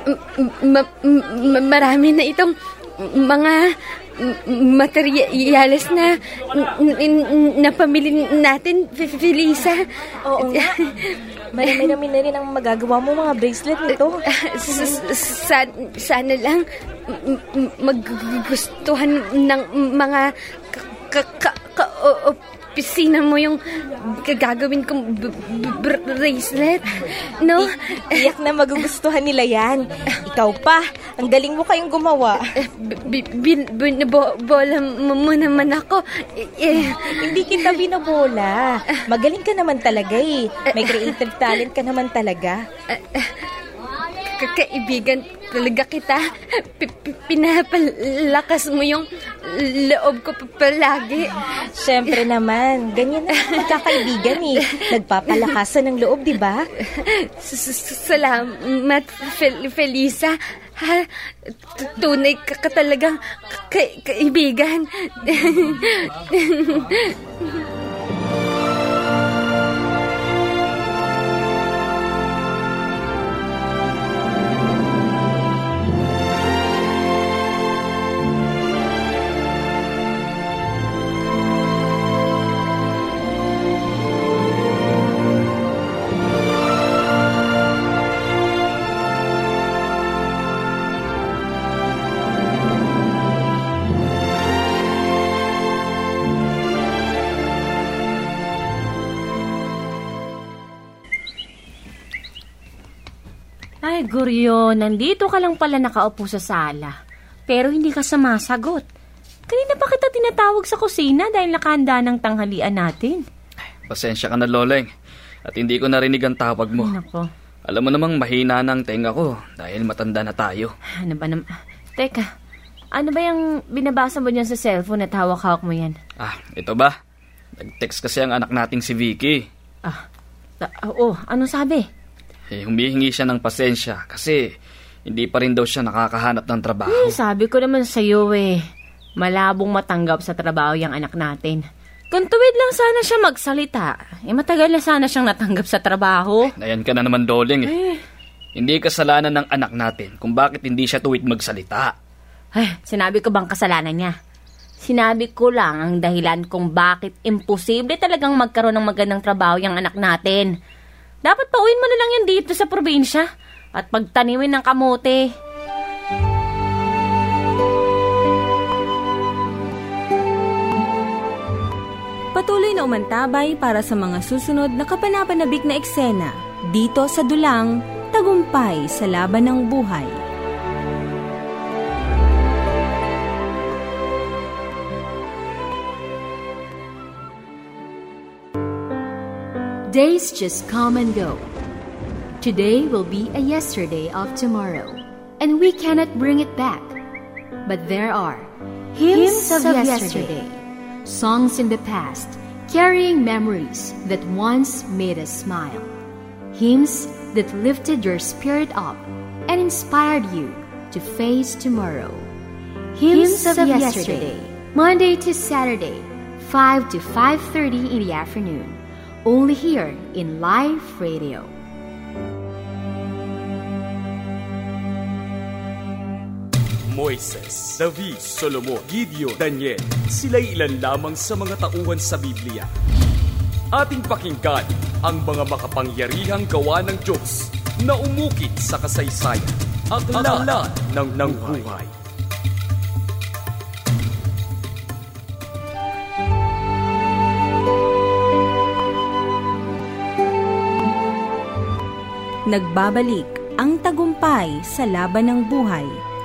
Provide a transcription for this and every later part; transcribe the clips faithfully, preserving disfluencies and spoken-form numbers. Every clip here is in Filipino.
ma- ma- marami na itong mga materyales na napamili natin, Felisa. Oo nga. Marami-rami na rin ang magagawa mo mga bracelet nito. Sana, sana lang maggustuhan ng mga ka-opisina mo yung gagawin kong bracelet, no? Iyak na magugustuhan nila yan. Ikaw pa, ang galing mo kayong gumawa. Binabola mo naman ako. Hindi kita binabola. Magaling ka naman talaga eh. May creative talent ka naman talaga. Kaibigan talaga kita. Pinapalakas mo yung loob ko palagi. Siyempre naman, ganyan na magkakaibigan eh. Nagpapalakasan ng loob, di ba? Salamat, Felisa. Ha, tunay ka, ka talagang ka- kaibigan. Ay, Guryo, nandito ka lang pala nakaupo sa sala. Pero hindi ka sumasagot. Kanina pa kita tinatawag sa kusina dahil nakahanda ng tanghalian natin. Pasensya ka na, Loleng. At hindi ko narinig ang tawag mo. Ay, nako. Alam mo namang mahina ng tenga ko dahil matanda na tayo. Ano ba naman? Teka, ano ba yung binabasa mo dyan sa cellphone at hawak-hawak mo yan? Ah, ito ba? Nag-text kasi ang anak nating si Vicky. Ah, ta- oo, anong sabi? Eh, humihingi siya ng pasensya kasi hindi pa rin daw siya nakakahanap ng trabaho. Eh, sabi ko naman sa'yo eh, malabong matanggap sa trabaho yung anak natin. Kung tuwid lang sana siya magsalita, eh matagal na sana siyang natanggap sa trabaho. Nayan ka na naman, Doleng eh. Eh. Hindi kasalanan ng anak natin kung bakit hindi siya tuwid magsalita. Eh, sinabi ko bang kasalanan niya? Sinabi ko lang ang dahilan kung bakit imposible talagang magkaroon ng magandang trabaho yung anak natin. Dapat pauwiin mo na lang yan dito sa probinsya at pagtanimin ng kamote. Patuloy na umantabay para sa mga susunod na kapanapanabik na eksena dito sa Dulang, Tagumpay sa Laban ng Buhay. Days just come and go. Today will be a yesterday of tomorrow, and we cannot bring it back. But there are hymns, hymns of, of yesterday, yesterday, songs in the past, carrying memories that once made us smile, hymns that lifted your spirit up and inspired you to face tomorrow. Hymns, hymns of, of yesterday, yesterday, Monday to Saturday, five to five thirty in the afternoon. Only here in Life Radio. Moises, David, Solomon, Gideon, Daniel, sila'y ilan lamang sa mga tauhan sa Biblia. Ating pakinggan ang mga makapangyarihang gawa ng Diyos na umukit sa kasaysayan, aklat ng, ng buhay. Nagbabalik ang tagumpay sa laban ng buhay.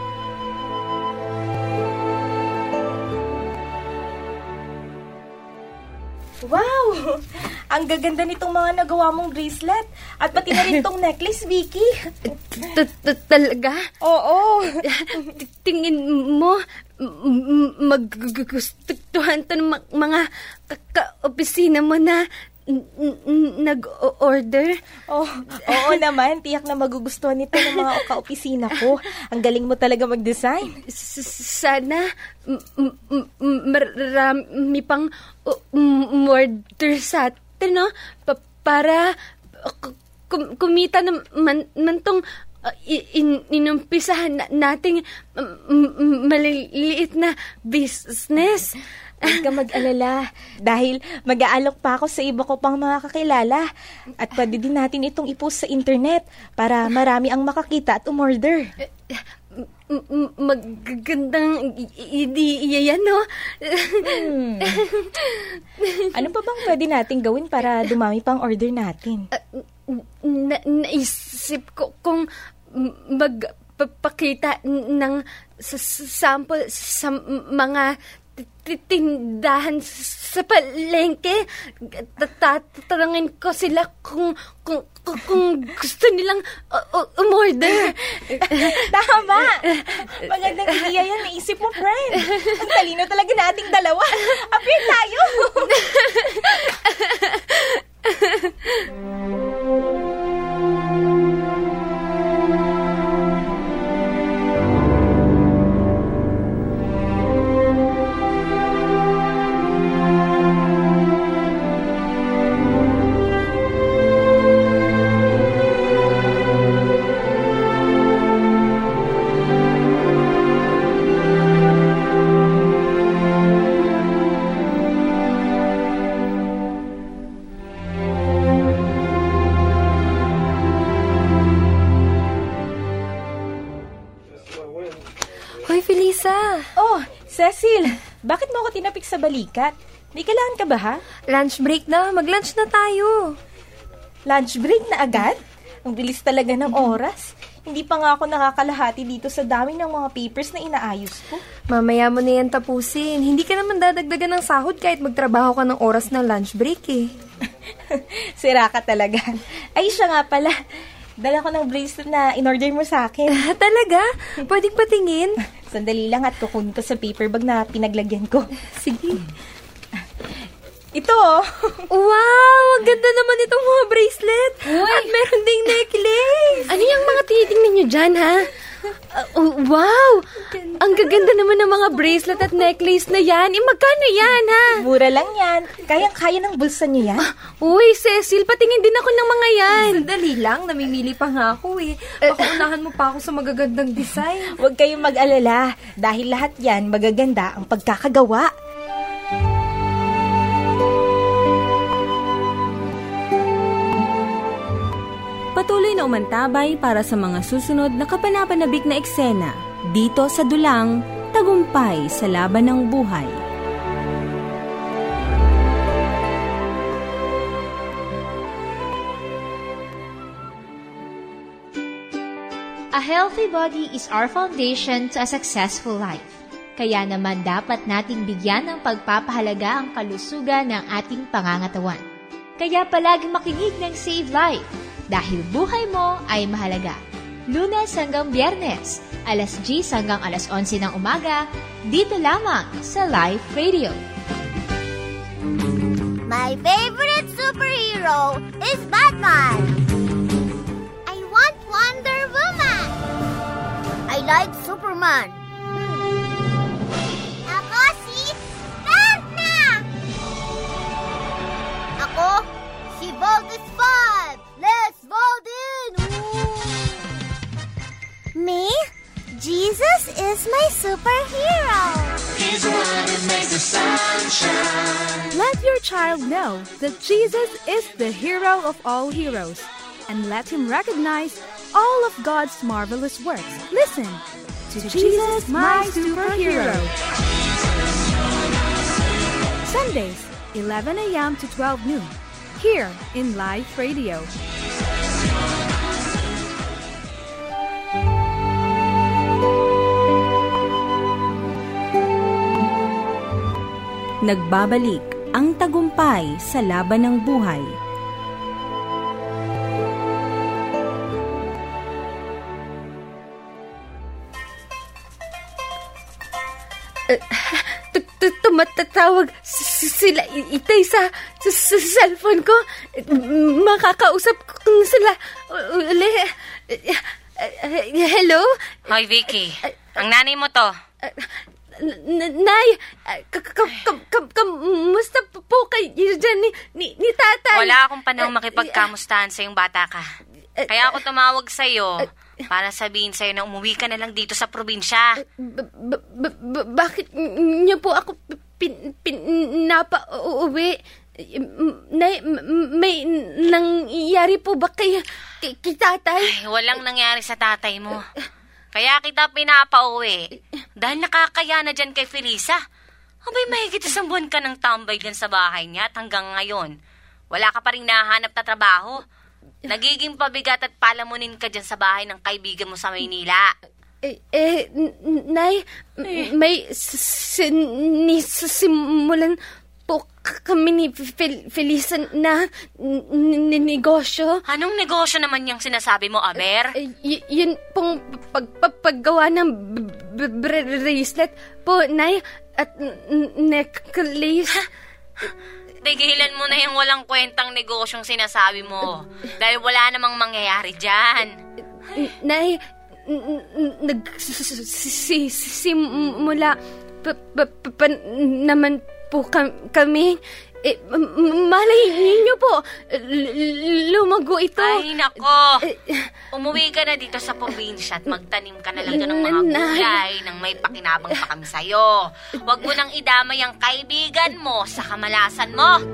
Wow! Ang gaganda nitong mga nagawa mong bracelet. At pati na rin tong necklace, Vicky. Talaga? Oo. Tingin mo, maggustuhan to ng mga ka-opisina mo na nag-order? Oh, oo naman, tiyak na magugustuhan nito ng mga kaopisina ko. Ang galing mo talaga mag-design. Sana marami pang order sa atin, no? Para kumita naman man tong uh, in, inumpisahan na, nating um, um, maliliit na business. Huwag ka mag-alala dahil mag-aalok pa ako sa iba ko pang mga kakilala at pwede din natin itong ipost sa internet para marami ang makakita at umorder. M- magagandang idea yan, no? Hmm. Ano pa bang pwede natin gawin para dumami pang order natin? Na, naisip ko kung magpapakita ng sample sa mga tindahan sa palengke. Tatanungin ko sila kung kung, kung gusto nilang uh, umorder. Tama! Magandang idea yan, naisip mo, friend. Ang talino talaga nating dalawa. Appear tayo! Oh, Cecil, bakit mo ako tinapik sa balikat? May kailangan ka ba, ha? Lunch break na. Mag-lunch na tayo. Lunch break na agad? Ang bilis talaga ng oras. Hindi pa nga ako nakakalahati dito sa dami ng mga papers na inaayos ko. Mamaya mo na yan tapusin. Hindi ka naman dadagdagan ng sahod kahit magtrabaho ka ng oras ng lunch break eh. Sira ka talaga. Ay, siya nga pala. Dala ko ng bracelet na in-order mo sa akin. Ah, talaga? Pwedeng patingin? Sandali lang at kukunin ko sa paper bag na pinaglagyan ko. Sige. Ito, oh. Wow! Ang ganda naman itong mga bracelet. Uy. At meron ding necklace. Ano yung mga tinitingnan nyo dyan, ha? Uh, oh, wow! Ang gaganda naman ng mga bracelet at necklace na yan. Eh, magkano yan, ha? Mura lang yan. Kayang-kaya ng bulsa niyo yan. Uy, Cecil, patingin din ako ng mga yan. Sandali lang, namimili pa nga ako eh. Baka unahan mo pa ako sa magagandang design. Huwag kayong mag-alala dahil lahat yan magaganda ang pagkakagawa. Patuloy na umantabay para sa mga susunod na kapanapanabik na eksena dito sa Dulang, Tagumpay sa Laban ng Buhay. A healthy body is our foundation to a successful life. Kaya naman dapat nating bigyan ng pagpapahalaga ang kalusugan ng ating pangangatawan. Kaya palagi makinig ng Save Life. Dahil buhay mo ay mahalaga. Lunes hanggang Biyernes, alas diyes hanggang alas onse ng umaga, dito lamang sa Life Radio. My favorite superhero is Batman. I want Wonder Woman. I like Superman. Ako si Batman. Ako si Voltus five. Let's vote in! Me? Jesus is my superhero. He's the one who makes the sun shine. Let your child know that Jesus is the hero of all heroes, and let him recognize all of God's marvelous works. Listen to Jesus, my superhero. Sundays, eleven a.m. to twelve noon. Here in Live Radio. Nagbabalik ang tagumpay sa laban ng buhay. Tumatatawag sila itay sa, sa, sa cellphone ko. Makakausap ko sila uli. Hello? Hoy, Vicky. Ang nanay mo to. Nay, kamusta po kayo dyan ni, ni, ni tatay? Wala akong panahon makipagkamustahan sa yung bata ka. Kaya ako tumawag sa'yo para sabihin sa'yo na umuwi ka na lang dito sa probinsya. B- b- b- b- bakit niyo po ako pin- pinapa-uwi? Nay, may nangyari po ba kay, kay, kay tatay? Ay, walang nangyari sa tatay mo. Kaya kita pinapa-uwi. Dahil nakakaya na dyan kay Felisa. Abay, mahigit isang buwan ka ng tambay dyan sa bahay niya at hanggang ngayon. Wala ka pa rin nahanap na trabaho. Nagiging pabigat at palamunin ka dyan sa bahay ng kaibigan mo sa Maynila. Eh, eh Nay, eh. may sinisimulan po kami ni Fel- Felisa na n- n- negosyo. Anong negosyo naman yung sinasabi mo, Aber? Uh, y- yun pong pagpapagawa ng b- b- bracelet po, Nay, at n- necklace. Tigilan mo na yung walang kwentang negosyong sinasabi mo. Dahil wala namang mangyayari dyan. Nay, nagsimula pa naman po kami. Eh, malay niyo po, lumago ito. Ay, nako. Umuwi ka na dito sa probinsya at magtanim ka na lang doon ng mga gulay nang may pakinabang pa kami sa'yo. Huwag mo nang idamay ang kaibigan mo sa kamalasan mo.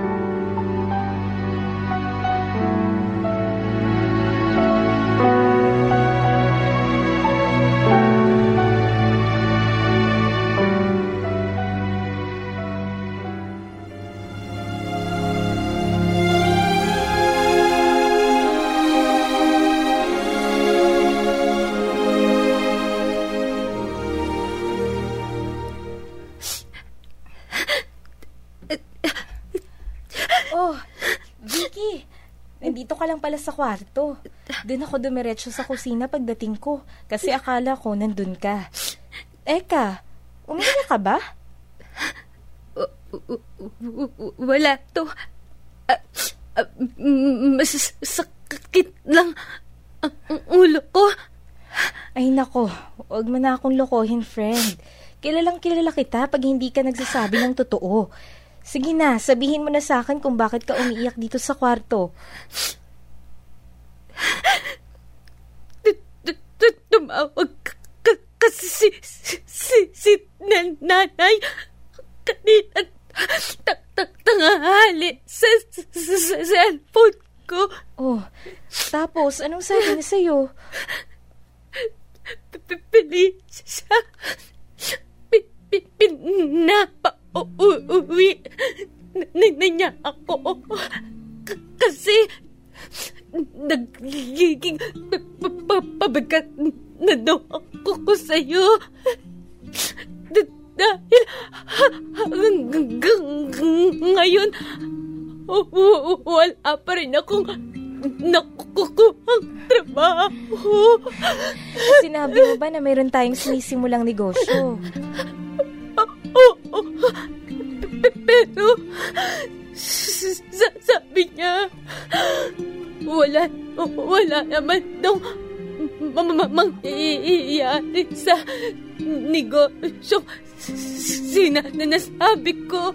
Nandito ka lang pala sa kwarto. Doon ako dumiretso sa kusina pagdating ko. Kasi akala ko nandun ka. Eka, umiyak ka ba? Wala to. Uh, uh, masakit lang ang ulo ko. Ay nako, huwag mo na akong lokohin, friend. Kilalang kilala kita pag hindi ka nagsasabi ng totoo. Sige na, sabihin mo na sa akin kung bakit ka umiiyak dito sa kwarto. Tumawag kasi si si si nanay kanina tanghali sa cellphone ko. Oh, tapos anong sabi niya sa'yo? Pili siya pinapa-uwi na niya ako kasi nagiging pabigat na daw ako sa'yo dahil hanggang ngayon wala pa rin akong nakukuhang trabaho. Sinabi mo ba na mayroon tayong sinisimulang negosyo? Oo. Pero sabi niya wala wala naman daw mangyayari sa negosyo sinanasabi ko.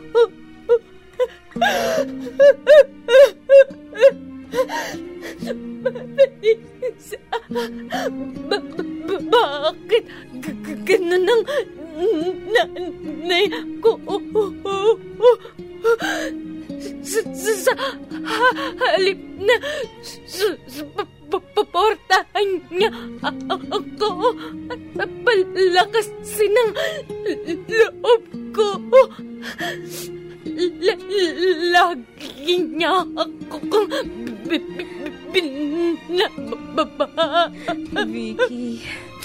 Ba- ba- bakit g- ganun ang nanay ko sa halip na paportahan niya ako at palakasin ang loob ko. Lagi niya ako kung binababa. Vicky.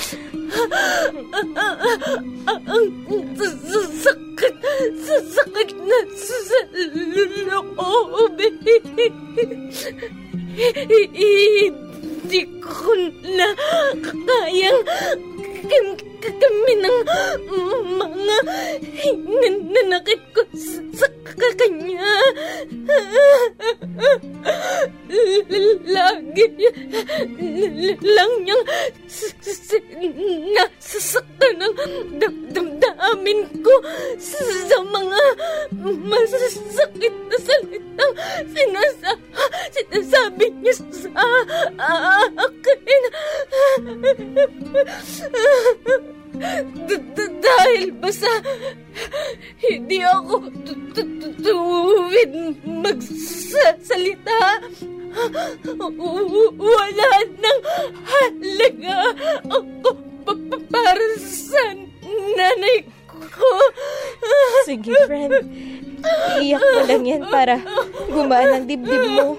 Ang sasakit, sasakit na sa loob. Hindi ko na kayang kami ng mga nanakit ko sa kanya. Lagi lang niyang nasasaktan ng damdamin ko sa mga masasakit na salitang sinasabi niya sa akin. Dahil ba sa hindi ako tuwid magsasalita, wala nang halaga ako para sa nanay ko. Sige, friend. Iiyak mo lang yan para gumaan ang dibdib mo.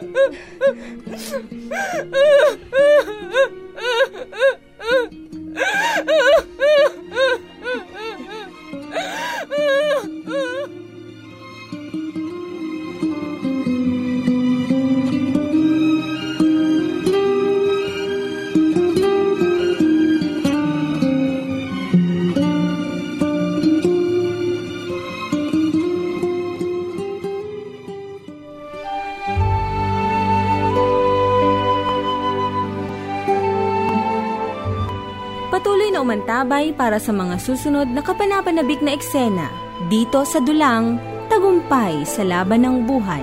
Patuloy na umantabay para sa mga susunod na kapanapanabik na eksena dito sa Dulang, Tagumpay sa Laban ng Buhay.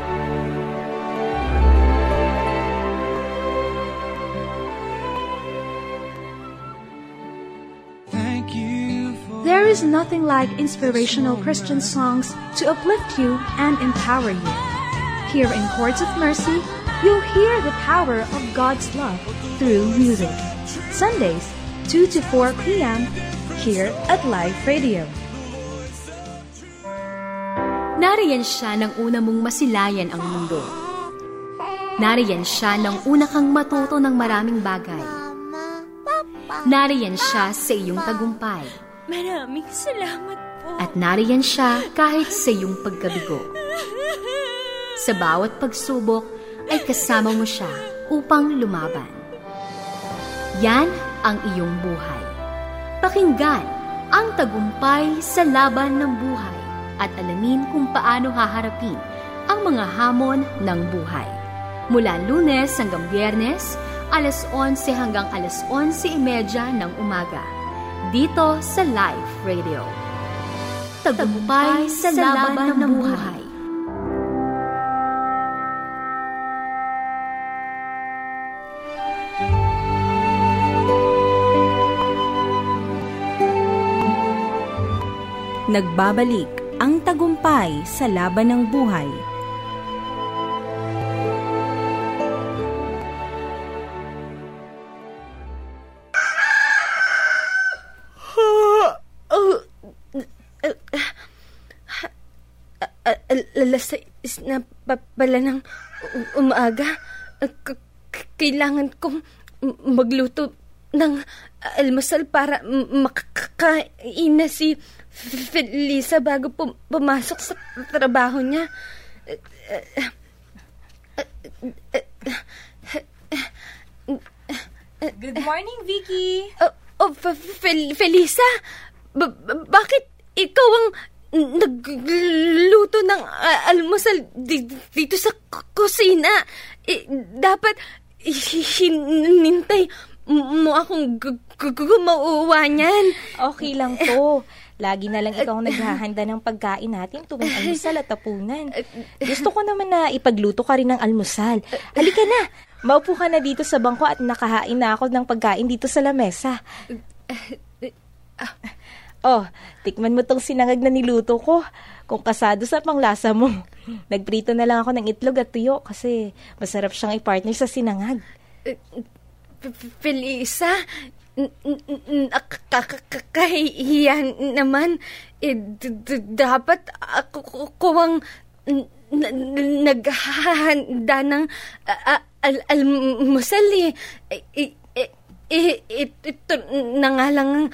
There is nothing like inspirational Christian songs to uplift you and empower you. Here in Chords of Mercy, you'll hear the power of God's love through music. Sundays, two to four p.m. here at Live Radio. Nariyan siya nang una mong masilayan ang mundo. Nariyan siya nang una kang matuto ng maraming bagay. Nariyan siya sa iyong tagumpay. Maraming salamat po. At nariyan siya kahit sa iyong pagkabigo. Sa bawat pagsubok ay kasama mo siya upang lumaban. Yan ang iyong buhay. Pakinggan ang tagumpay sa laban ng buhay at alamin kung paano haharapin ang mga hamon ng buhay. Mula Lunes hanggang Biyernes, alas onse hanggang alas onse trenta ng umaga. Dito sa Live Radio. Tagumpay sa laban ng buhay. Nagbabalik ang tagumpay sa laban ng buhay. Alas sais na pala ng umaga. Kailangan kong magluto ng almusal para makakain na si Felisa bago pum- pumasok sa trabaho niya. Good morning, Vicky. Oh, oh Fel- Felisa, ba- ba- bakit ikaw ang nagluto ng uh, almusal di- dito sa k- kusina? Eh, dapat hinintay mo akong g- g- gumawa niyan. Okay lang to. Lagi na lang ikaw naghahanda ng pagkain natin tuwing almusal at tapunan. Gusto ko naman na ipagluto ka rin ng almusal. Halika na, maupo ka na dito sa bangko at nakahain na ako ng pagkain dito sa lamesa. Oh, tikman mo tong sinangag na niluto ko. Kung kasado sa panglasa mo. Nagprito na lang ako ng itlog at tuyo kasi masarap siyang i-partner sa sinangag. Felisa, nakakahiyan naman. Eh, dapat ako kuwang naghahanda ng almusal eh. Ito na nga lang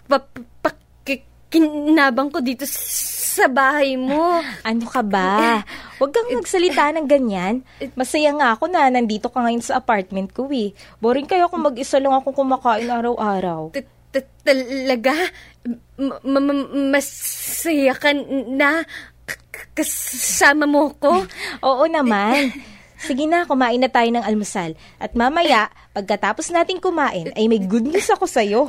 pakinabang ko dito sa bahay mo. Ano ka ba? Huwag kang magsalita ng ganyan. Masaya nga ako na nandito ka ngayon sa apartment ko eh. Boring kayo kung mag-isa lang akong kumakain araw-araw. Talaga? Masaya ka na kasama mo ko? Oo naman. Sige na, kumain na tayo ng almusal. At mamaya, pagkatapos nating kumain, ay may good news ako sa'yo.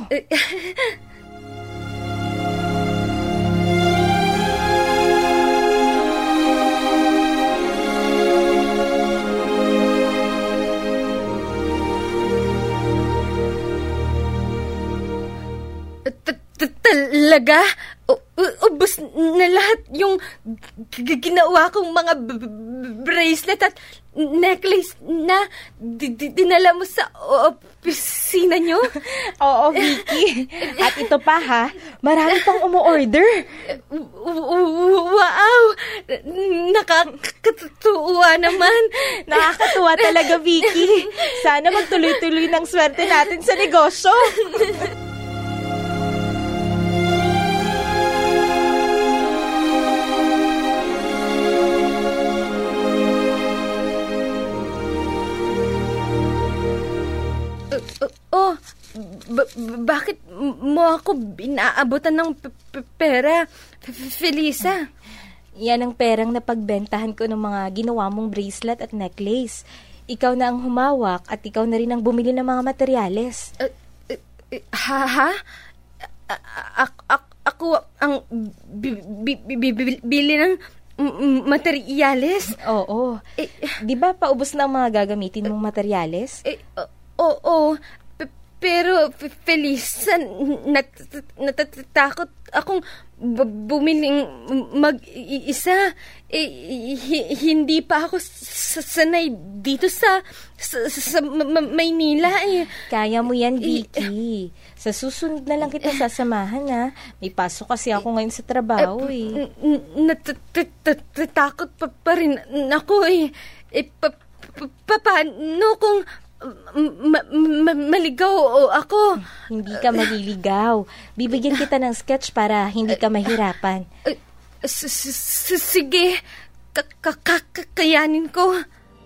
talaga? U- u- ubos na lahat yung g- ginawa kong mga b- b- bracelet at necklace na di- di- dinala mo sa opisina nyo? Oo, Vicky. At ito pa ha, marami pang umu-order. Wow! Nakakatuwa naman. Nakakatuwa talaga, Vicky. Sana magtuloy-tuloy ng swerte natin sa negosyo. Oh, ba- bakit mo ako binaabutan ng p- p- pera, F- Felisa? Yan ang perang napagbentahan ko ng mga ginawa mong bracelet at necklace. Ikaw na ang humawak at ikaw na rin ang bumili ng mga materyales. Uh, uh, uh, ha? Ha? A- a- a- ako ang bi- bi- bi- bi- bili ng m- materyales? Oo. Eh, Di ba paubos na ang mga gagamitin mong materyales? Eh, o- oo. P- pero, F- Felisa, nat- natatakot akong b- bumiling mag-isa. Eh, hi- hindi pa ako s- sanay dito sa, sa, sa Ma- Ma- Maynila. Eh. Kaya mo yan, Vicky. Sa susunod na lang kita sasamahan, ha? May pasok kasi ako ngayon sa trabaho, eh. Natatakot pa pa rin ako, eh. Eh, pa- pa- pa- paano kung ma- ma- maligaw ako? Hindi ka maliligaw. Bibigyan kita ng sketch para hindi ka mahirapan. S- s- Sige, Ka- ka- ka- kakayanin ko.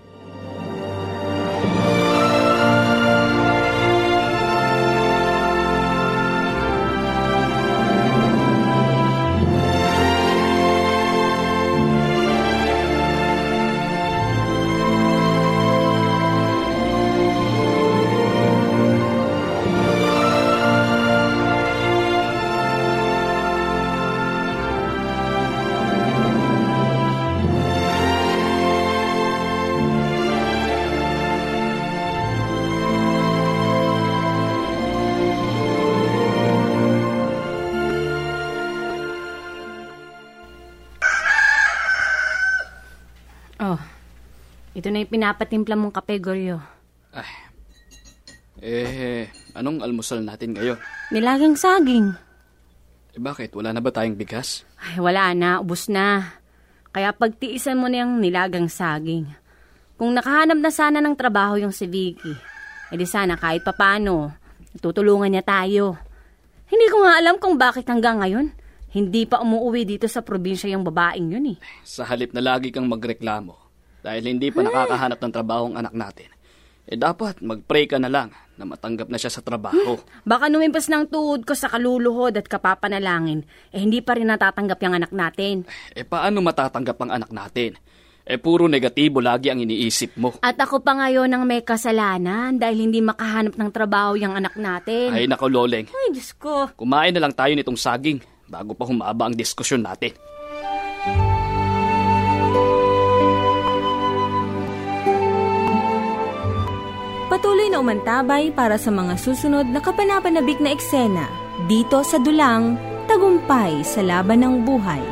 Oh, ito na yung pinapatimpla mong kape, Goryo. Ay, eh, anong almusal natin ngayon? Nilagang saging. Eh bakit? Wala na ba tayong bigas? Ay, wala na, ubos na. Kaya pagtiisan mo na yung nilagang saging. Kung nakahanap na sana ng trabaho yung si Vicky, edi sana kahit papano, tutulungan niya tayo. Hindi ko nga alam kung bakit hanggang ngayon, hindi pa umuwi dito sa probinsya yung babaeng yun eh. Sa halip na lagi kang magreklamo dahil hindi pa nakakahanap ng trabaho ang anak natin, eh dapat mag-pray ka na lang na matanggap na siya sa trabaho. Baka numimpas ng tuhod ko sa kaluluhod at kapapanalangin, eh hindi pa rin natatanggap yung anak natin. Eh paano matatanggap ang anak natin? Eh puro negatibo lagi ang iniisip mo. At ako pa ngayon ang may kasalanan dahil hindi makahanap ng trabaho yung anak natin. Ay nako, Loleng. Ay, Diyos ko. Kumain na lang tayo nitong saging bago pa humaba ang diskusyon natin. Patuloy na umantabay para sa mga susunod na kapanapanabik na eksena dito sa Dulang, Tagumpay sa Laban ng Buhay.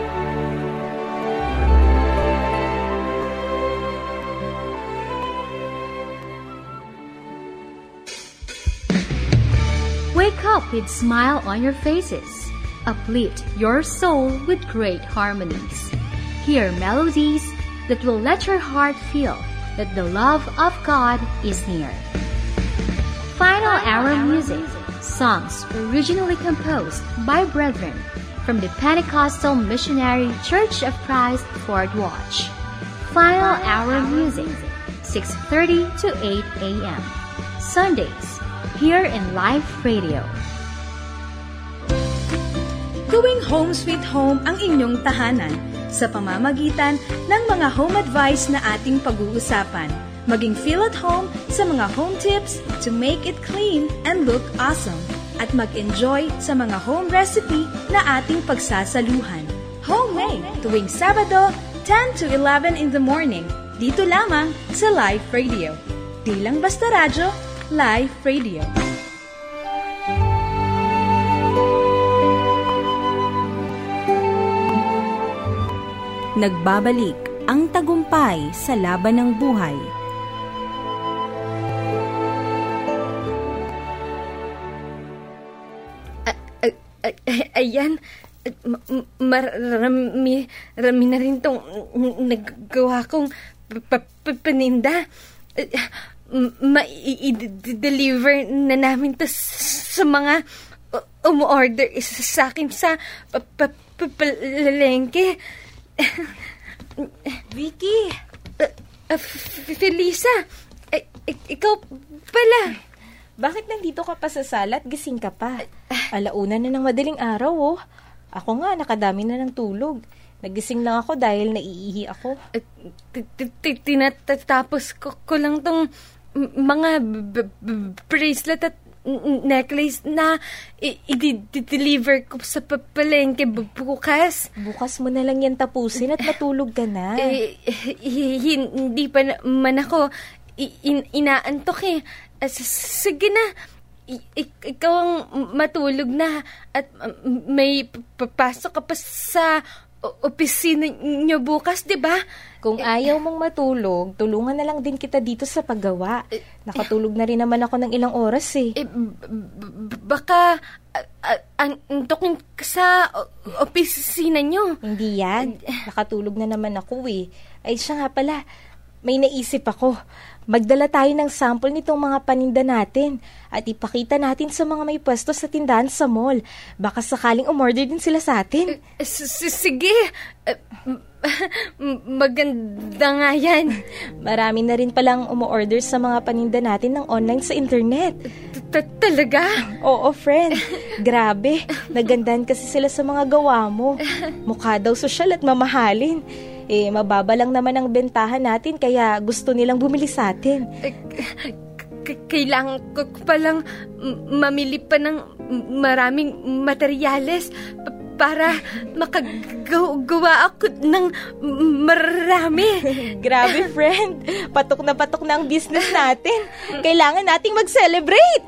Wake up with smile on your faces. Uplift your soul with great harmonies. Hear melodies that will let your heart feel that the love of God is near. Final Hour Music. Songs originally composed by brethren from the Pentecostal Missionary Church of Christ Fort Watch. Final Hour Music. six thirty to eight a.m. Sundays. Here in Life Radio. Gawing home sweet home ang inyong tahanan sa pamamagitan ng mga home advice na ating pag-uusapan. Maging feel at home sa mga home tips to make it clean and look awesome. At mag-enjoy sa mga home recipe na ating pagsasaluhan. Homemade tuwing Sabado, ten to eleven in the morning. Dito lamang sa Life Radio. Di lang basta radyo, Life Radio. Nagbabalik ang tagumpay sa laban ng buhay. Ayan, marami, marami na rin tong naggawa kong paninda. Ma-i-deliver na namin to sa mga umu-order sa akin sa palengke. Vicky! Felisa, ikaw pala. Bakit nandito ka pa sa sala at gising ka pa? Alauna na ng madaling araw, oh. Ako nga, nakadami na ng tulog. Nagising lang ako dahil naiihi ako. Tinatapos ko lang tong mga bracelet at necklace na i-deliver ko sa palengke bukas. Bukas mo na lang yan tapusin at matulog ka na. Eh, hindi pa naman ako inaantok eh. Sige na, I- ikaw ang matulog na at may papasok ka pa sa opisina niyo bukas, di ba? Kung ayaw mong matulog, tulungan na lang din kita dito sa paggawa. Nakatulog na rin naman ako ng ilang oras eh. eh b- b- baka antokin ka sa opisina niyo. Hindi yan. Nakatulog na naman ako eh. Ay siya nga pala, may naisip ako. Magdala tayo ng sample nitong mga paninda natin at ipakita natin sa mga may pwesto sa tindahan sa mall. Baka sakaling umorder din sila sa atin. Sige, maganda nga yan. Marami na rin palang umorder sa mga paninda natin ng online sa internet. Talaga? Oo, friend. Grabe, nagandahan kasi sila sa mga gawa mo. Mukha daw sosyal at mamahalin. Eh, mababa lang naman ang bentahan natin kaya gusto nilang bumili sa atin. Kailangan ko palang mamili pa ng maraming materyales para makagawa ako ng marami. Grabe, friend. Patok na patok na ang business natin. Kailangan nating mag-celebrate.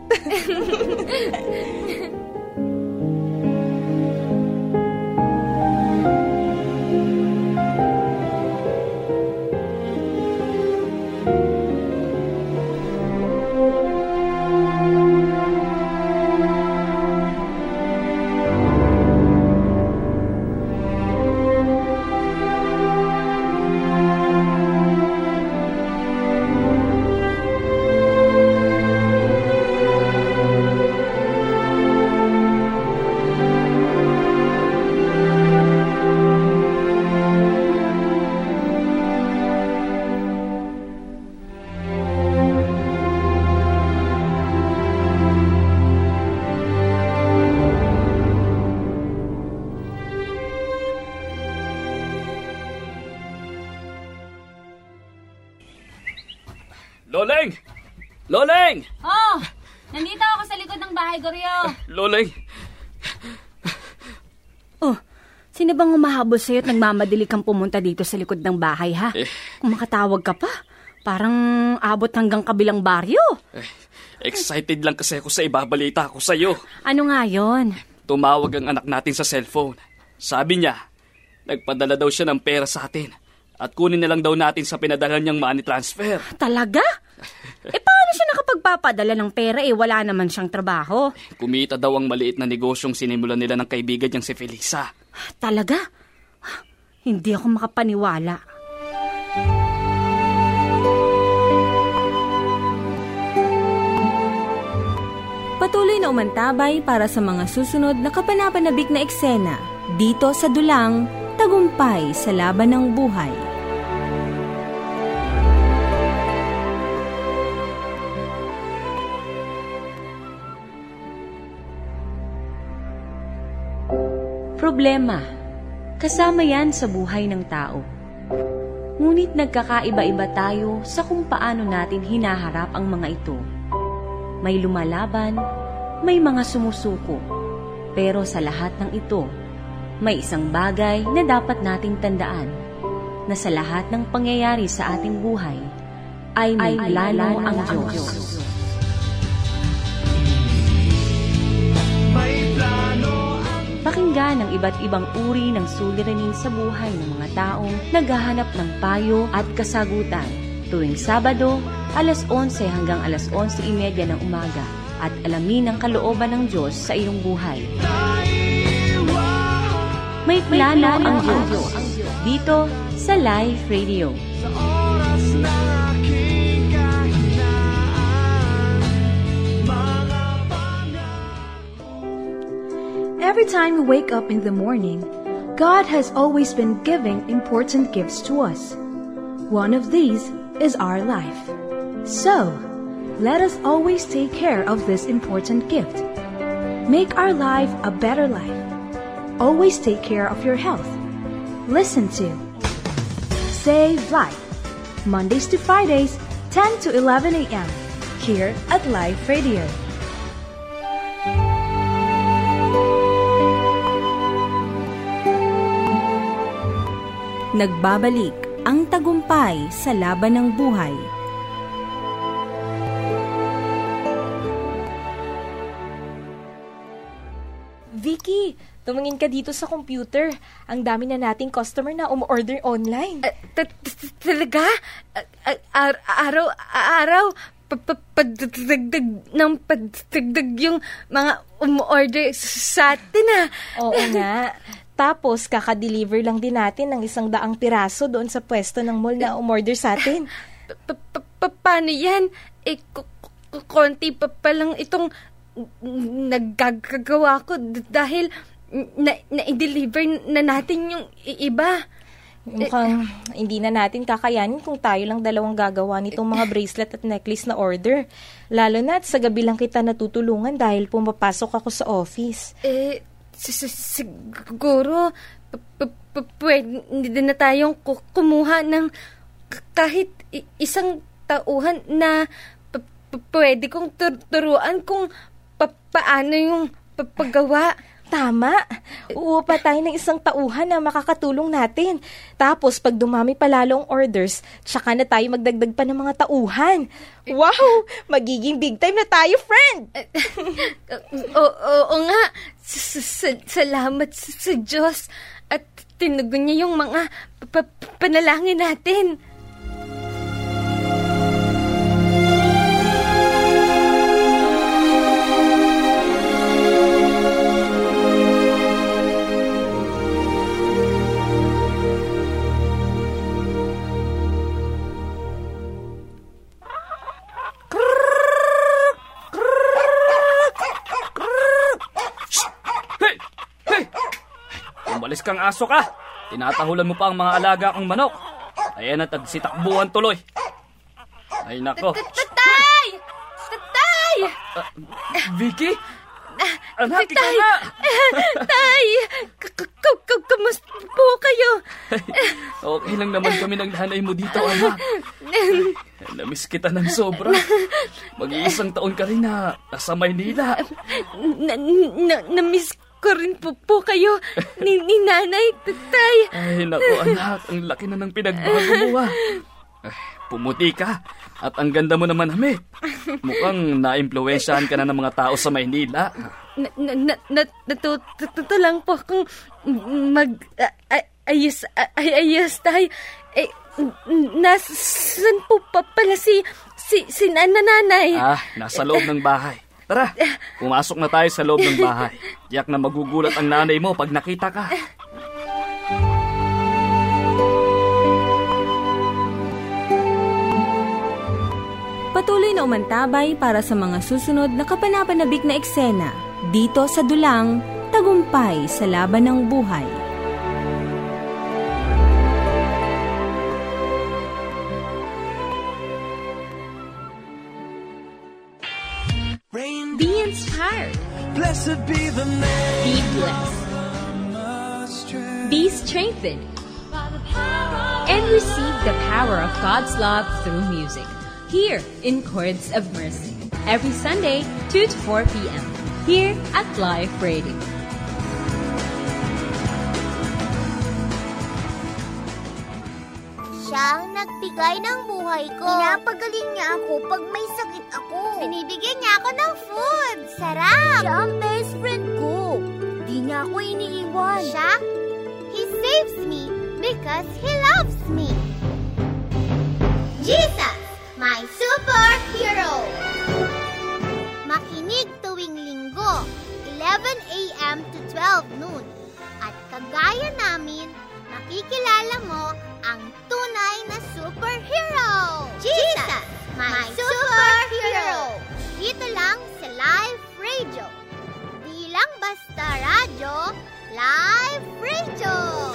Loleng! Loleng! Oh! Nandito ako sa likod ng bahay, Goryo. Loleng! Oh, sino bang umahabol sa'yo at nagmamadali kang pumunta dito sa likod ng bahay, ha? Eh. Kung makatawag ka pa, parang abot hanggang kabilang baryo. Eh, excited lang kasi ako sa ibabalita ko sa'yo. Ano nga yon? Tumawag ang anak natin sa cellphone. Sabi niya, nagpadala daw siya ng pera sa atin. At kunin na lang daw natin sa pinadala niyang money transfer. Talaga? Eh paano siya nakapagpapadala ng pera eh wala naman siyang trabaho? Kumita daw ang maliit na negosyong sinimulan nila ng kaibigan niyang si Felisa. Talaga? Hindi ako makapaniwala. Patuloy na umantabay para sa mga susunod na kapanapanabik na eksena dito sa Dulang, Tagumpay sa Laban ng Buhay. Problema. Kasama yan sa buhay ng tao. Ngunit nagkakaiba-iba tayo sa kung paano natin hinaharap ang mga ito. May lumalaban, may mga sumusuko. Pero sa lahat ng ito, may isang bagay na dapat nating tandaan, na sa lahat ng pangyayari sa ating buhay, ay may plano ang Diyos. Pakinggan Nagtitinda ng iba't ibang uri ng suliranin sa buhay ng mga taong naghahanap ng payo at kasagutan. Tuwing Sabado, alas onse hanggang alas onse trenta ng umaga at alamin ang kalooban ng Diyos sa iyong buhay. May plano ang Diyos dito sa Life Radio. Every time we wake up in the morning, God has always been giving important gifts to us. One of these is our life. So, let us always take care of this important gift. Make our life a better life. Always take care of your health. Listen to Save Life, Mondays to Fridays, ten to eleven a.m. here at Life Radio. Nagbabalik ang tagumpay sa laban ng buhay. Vicky, tumingin ka dito sa computer. Ang dami na nating customer na um-order online. Talaga? Araw-araw, padagdag ng padagdag yung mga um-order sa atin ah. Oo nga. Tapos, kaka-deliver lang din natin ng isang daang piraso doon sa pwesto ng mall na umorder sa atin. Paano yan? Eh, konti pa pa lang itong naggagawa ko dahil na-deliver na natin yung iba. Mukhang hindi na natin kakayanin kung tayo lang dalawang gagawa nitong mga bracelet at necklace na order. Lalo na at sa gabi lang kita natutulungan dahil pumapasok ako sa office. Eh, siguro pwede na tayong kumuha ng kahit isang tauhan na pwede kong turuan kung paano yung paggawa. Tama. Uupa tayo ng isang tauhan na makakatulong natin. Tapos, pag dumami pa lalo ang orders, tsaka na tayo magdagdag pa ng mga tauhan. Wow! Magiging big time na tayo, friend! Oo nga. Salamat sa Diyos. At tinugon niya yung mga panalangin natin. Umalis kang aso ka. Tinatahulan mo pa ang mga alaga kong manok. Ayan at tagsitakbuhan tuloy. Ay nako. Tatay! Tatay! Uh, Vicky? Anak, ikaw nga! Tay! Kamusta po kayo? Okay lang naman kami ng nanay mo dito, anak. Namiss kita ng sobra. Mag-iisang taon ka rin na nasa Maynila. Na-miss ko rin po po kayo ni, ni nanay, tatay. Ay, naku anak, ang laki na ng pinagbago mo ah. Ay, pumuti ka at ang ganda mo naman, Hamid. Mukhang na-impluwensyahan ka na ng mga tao sa Maynila. Na, na, na, na, natuto lang po kung mag ay, ayos, ay, ayos tayo. Eh, nasan po pa pala si, si, si nanay? Ah, nasa loob ng bahay. Tara, pumasok na tayo sa loob ng bahay. Tiyak na magugulat ang nanay mo pag nakita ka. Patuloy na umantabay para sa mga susunod na kapanapanabik na eksena dito sa Dulang, Tagumpay sa Laban ng Buhay. Be inspired. Blessed be the name. Be blessed. Be strengthened. And receive the power of God's love through music. Here in Chords of Mercy. Every Sunday, two to four p.m. Here at Life Radio. Siya ang nagbigay ng buhay ko. Pinapagaling niya ako pag may sakit ako. Binibigyan niya ako ng food. Sarap! Siya ang best friend ko. Di niya niya ako iniiwan. Siya? He saves me because He loves me. Jesus, my superhero! Makinig tuwing linggo, eleven a.m. to twelve noon. At kagaya namin, makikilala mo ang tunay na superhero. Jesus, my superhero! Dito lang sa Live Radio. Di lang basta radyo, Live Radio!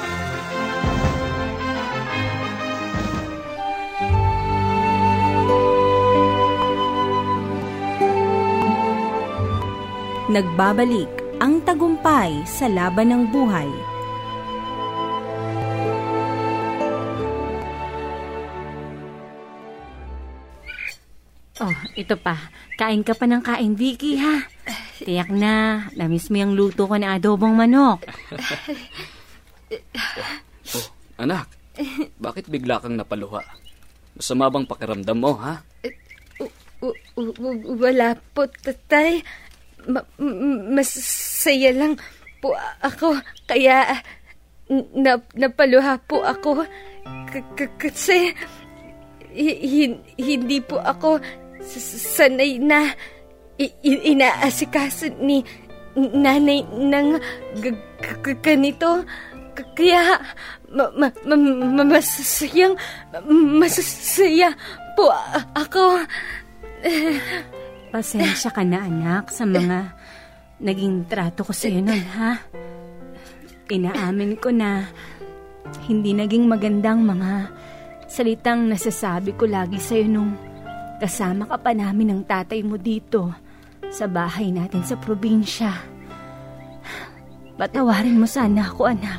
Nagbabalik ang tagumpay sa laban ng buhay. Oh, ito pa. Kain ka pa ng kain, Vicky, ha? Tiyak na, namiss mo yung luto ko na adobong manok. Oh, anak, bakit bigla kang napaluha? Masama bang pakiramdam mo, ha? W- w- wala po, tatay. Ma- m- masaya lang po ako. Kaya na- napaluha po ako. K- k- kasi hi- hindi po ako sanay na i- inaasikaso ni nanay ng g- g- ganito. K- kaya ma- ma- ma- masasayang masasaya po ako. Pasensya ka na, anak, sa mga naging trato ko sa'yo nun, ha? Inaamin ko na hindi naging magandang mga salitang nasasabi ko lagi sa'yo nung kasama ka pa namin ng tatay mo dito sa bahay natin sa probinsya. Patawarin mo sana ako, anak.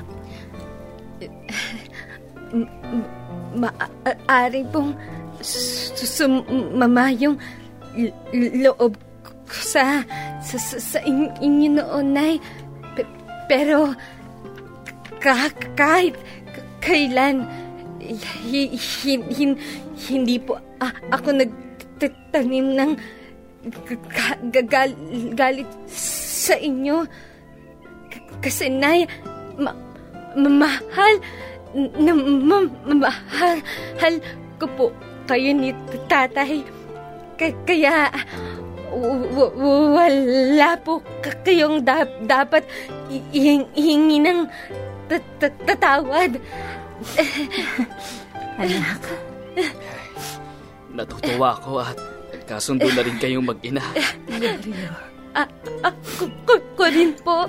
Maaari pong sumama yung loob ko sa sa, sa, sa inyo noon, Nay. P- pero ka- kahit kailan hi, hi, hi, hindi po ah, ako nagtatanim ng g- g- gal- galit sa inyo. K- kasi, Nay, ma- mamahal na ma- mamahal ko po kayo ni tatay. Kaya w- w- wala po kayong da- dapat ihingi ng tatawad. Anak. Natutuwa ako at kasundo na rin kayong mag-ina. Ah, ako ko, ko rin po.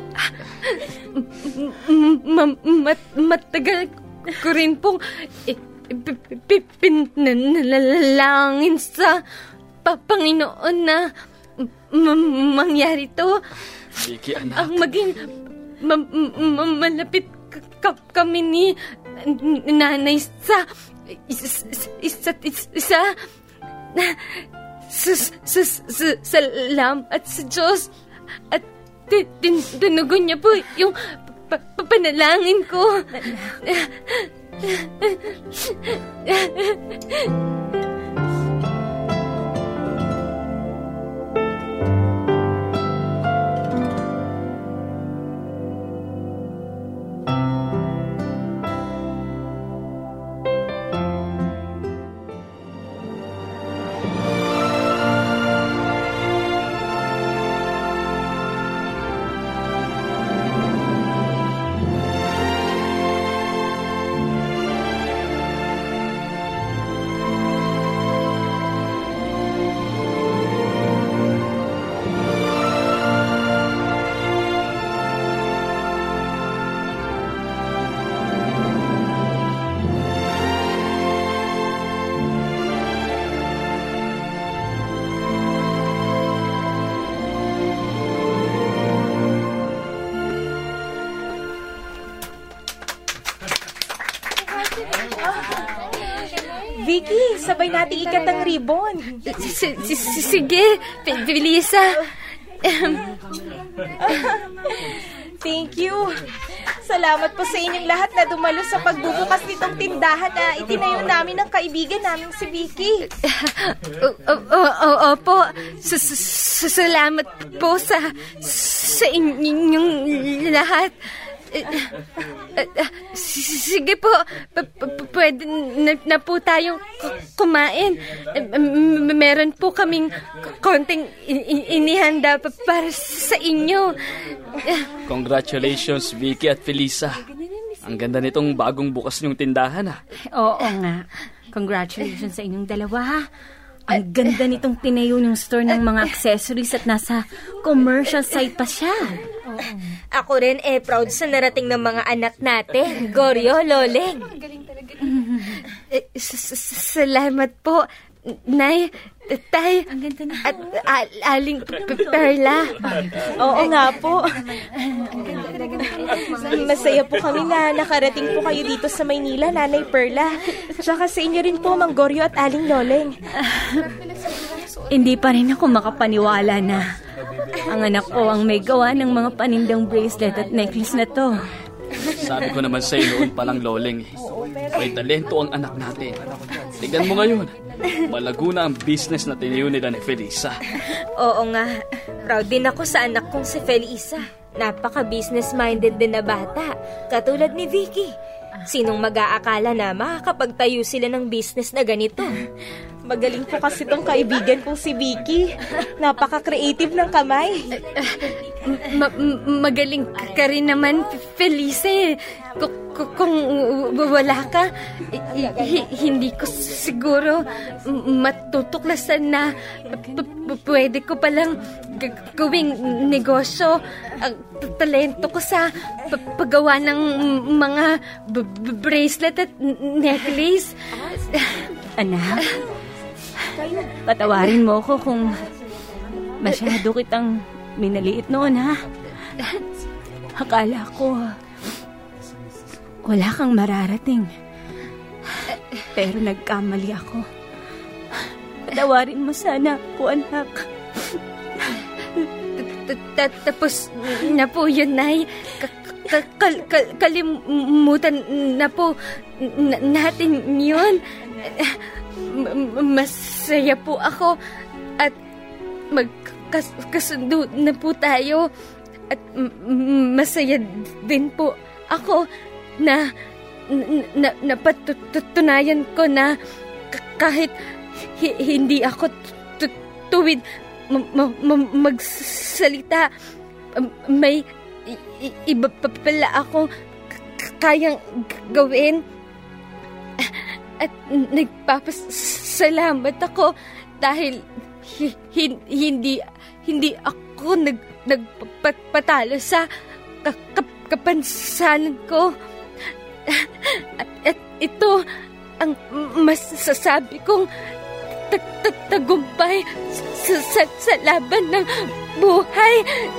Ma- ma- matagal ko rin pong pinanalangin sa pa- Panginoon na m- mangyari to. Vicky, anak. Ang maging ma- ma- malapit ka- kami ni nanay sa isa't isa. Salamat sa Diyos at tinugon niya po yung pa- pa- panalangin ko. Vicky, sabay natin ikat ang ribbon. Sige, Bilisa. Thank you. Salamat po sa inyong lahat na dumalo sa pagbubukas nitong tindahan na itinayo namin ng kaibigan namin si Vicky. Opo, salamat po sa sa inyong lahat. Sige po, pwede na po tayong kumain. Meron po kaming konting inihanda para sa inyo. Congratulations, Vicky at Felisa. Ang ganda nitong bagong bukas niyong tindahan, ha? Oo nga. Congratulations sa inyong dalawa, ha? Ang ganda nitong tinayo ng store ng mga accessories at nasa commercial site pa siya. Oo. Ako rin eh proud sa narating ng mga anak natin. Goryo, Loleng. Salamat po, Nay, Tay, at al- Aling Perla. Oo nga po. Masaya po kami na nakarating po kayo dito sa Maynila, Nanay Perla. Tsaka sa inyo rin po, Mang Goryo at Aling Loleng. Hindi pa rin ako makapaniwala na ang anak ko ang may gawa ng mga panindang bracelet at necklace na to. Sabi ko naman sa'yo noon palang, Loleng, may talento ang anak natin. Tignan mo ngayon, malago na ang business na tinayo nila ni Felisa. Oo nga, proud din ako sa anak kong si Felisa. Napaka-business-minded din na bata, katulad ni Vicky. Sinong mag-aakala na makakapagtayo sila ng business na ganito? Magaling po kasi itong kaibigan kong si Vicky. Napaka-creative ng kamay. Ma- magaling ka rin naman, Felice. K- k- kung wala ka, h- hindi ko siguro matutuklasan na p- p- pwede ko palang g- gawing negosyo. Ang t- talento ko sa p- paggawa ng mga b- b- bracelet at necklace. Anak, patawarin mo ko kung masyado kitang minaliit noon, ha? Akala ko wala kang mararating. Pero nagkamali ako. Patawarin mo sana ako, anak. Tapos na po yun, Nay. Kalimutan na po natin yun. Masaya po ako at magkasundo na po tayo at masaya din po ako na, na napatutunayan ko na kahit hi- hindi ako tu- tuwid ma- ma- ma- magsalita, may i- iba pa pala ako k- kayang g- gawin. At nagpapasalamat ako dahil hi- hin- hindi hindi ako nag nagpatalo sa ka- ka- kapansanan ko. At, at ito ang masasabi kong tag- tag- tagumpay sa, sa, sa laban ng buhay.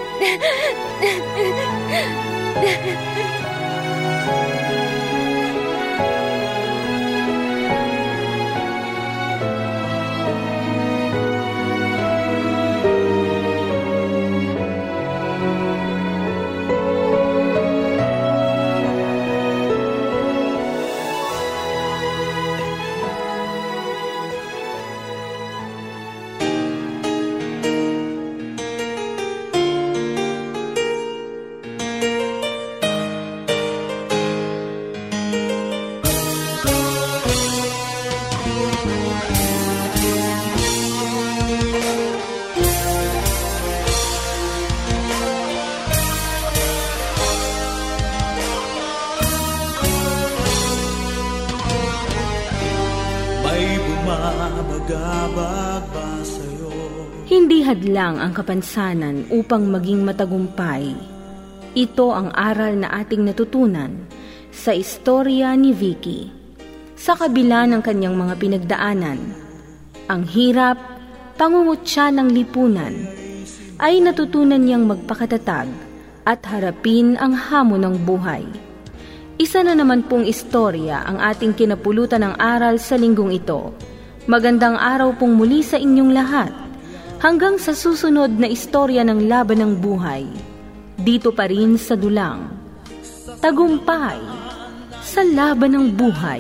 Hindi hadlang ang kapansanan upang maging matagumpay. Ito ang aral na ating natutunan sa istorya ni Vicky. Sa kabila ng kanyang mga pinagdaanan, ang hirap, pangungutya ng lipunan, ay natutunan niyang magpakatatag at harapin ang hamon ng buhay. Isa na naman pong istorya ang ating kinapulutan ng aral sa linggong ito. Magandang araw pong muli sa inyong lahat. Hanggang sa susunod na istorya ng laban ng buhay. Dito pa rin sa dulang, tagumpay sa laban ng buhay.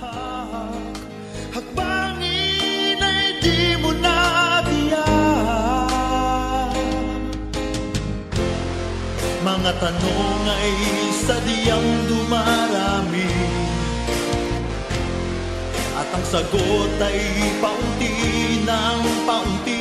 Hakbangin ay di mo natiyak. Mga tanong ay sadyang dumarami, at ang sagot ay paunti ng paunti.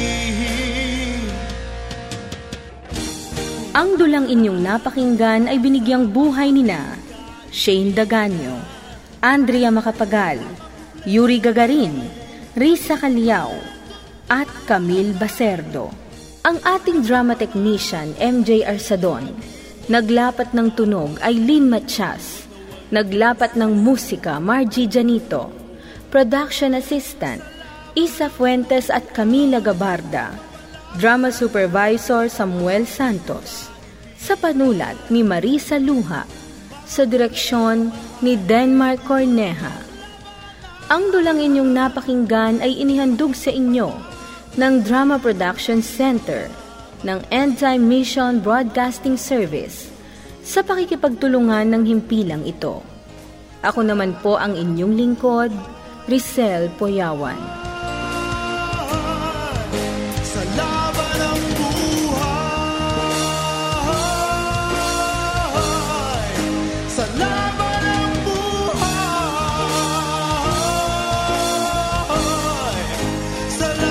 Ang dulang inyong napakinggan ay binigyang buhay nina Shane Daganyo, Andrea Macapagal, Yuri Gagarin, Risa Caliao, at Camille Baserdo. Ang ating drama technician M J Arsadon, naglapat ng tunog ay Lynn Matias, naglapat ng musika Margie Janito, production assistant Isa Fuentes at Camila Gabarda, drama supervisor Samuel Santos, sa panulat ni Marisa Luha, sa direksyon ni Denmark Corneja. Ang dulang inyong napakinggan ay inihandog sa inyo ng Drama Production Center ng End Time Mission Broadcasting Service sa pakikipagtulungan ng himpilang ito. Ako naman po ang inyong lingkod, Rizel Poyawan. Sa laban ng buhay, sa laban ng buhay, sa